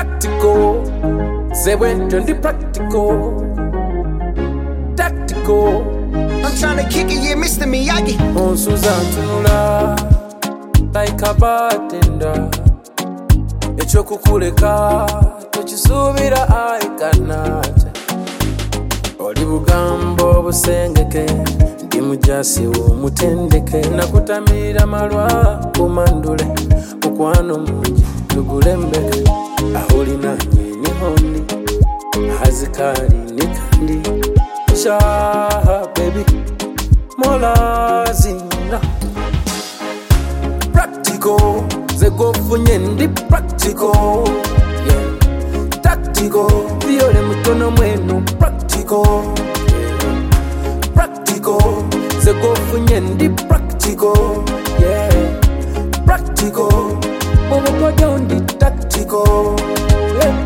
Practical. Say when turn the practical. Tactical. I'm tryna kick it, yeah, Mr. Miyagi. On Susan Tunula. Like a bartender. Echokukuleka. Tochisubira aikanate. Oli bugambo busengeke. Ndi mujasi w'omutendeke. Nakutamira malwa kumandule. Mukwano mungi tugulembeke. Ahulina nyini hondi. Hazikali nikandi. Shaha baby. Mola zina. Practical. Ze go funye ndi practical. Yeah. Tactical. Viole mutono mwenu practical. Yeah. Practical. Ze go funye ndi practical. Yeah. Practical. Bobo go down the tactical. Yeah.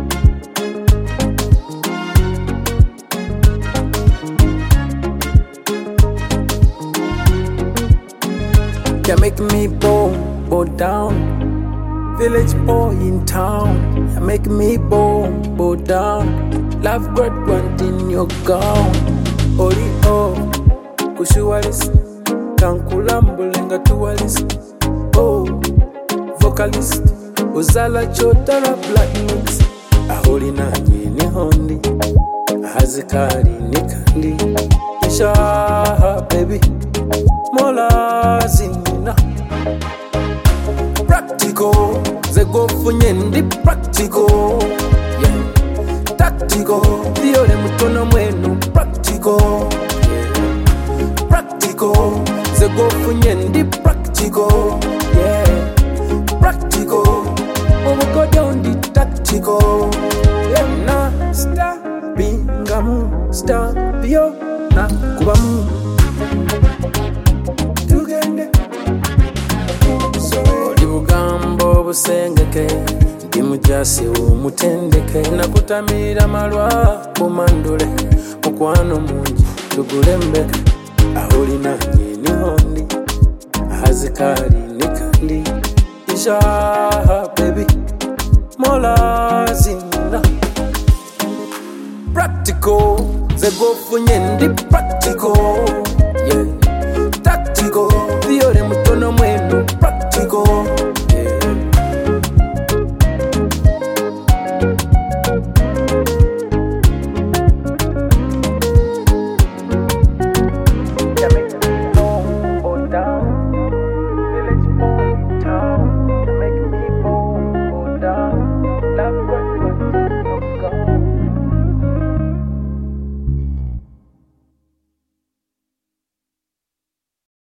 Can make me bow down. Village boy in town. You make me bow down. Love God wanting your gown. Ori oh, kushuwalis. Kankulambulenga tuwalis. Oh, vocalist. Uzala chotara black mix. Aholi na nyini hondi. Hazikari nikandi. Shaha baby. Mola zina. Practical. Ze go funye ndi practical. Yeah. Tactical. Viole mutono mwenu practical. Yeah. Practical. Ze go funye ndi practical. Yeah. Practical. Over go down the tactical. Yeah. Na star bingamu. Star bio na kubamu. Busengeke ndi mujasi w'omutendeke nakutamira malwa kumandule mukwano mungi tugulembeke ahulina nyini hondi hazikali nikandi ishaha baby mola zina practical ze go funye ndi practical